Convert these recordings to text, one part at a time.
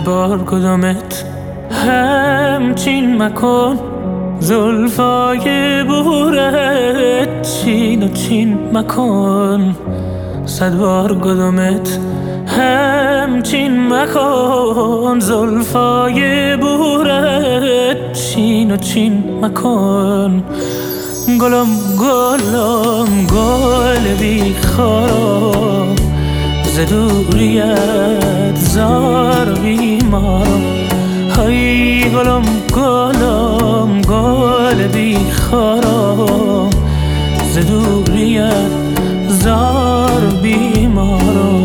بار کدامت همچین مکن، زلفای بورت چین و چین مکن. 100 بار کدامت همچین مکن، زلفای بورت چین و چین مکن. گلم گلم گل بیخارا، ز دوریت زار بیمارا. های گلم گلم گل بیخارا، ز دوریت زار بیمارا.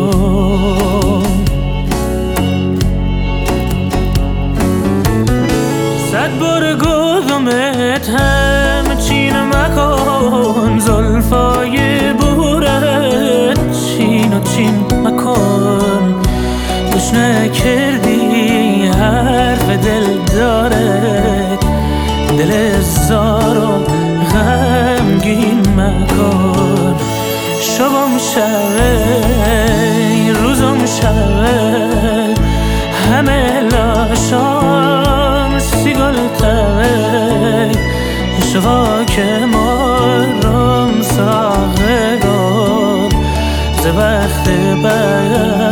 100 بار گفتمت همچین مکن، زلفای بورت چین و چین مکن. گوش نکردی حرف دل داره، دل زار و غمگین مکن. شبم شبه روزم شبه، همه لاشام سیگل تبه. شوا که مارم ساقه گل ز وقت بر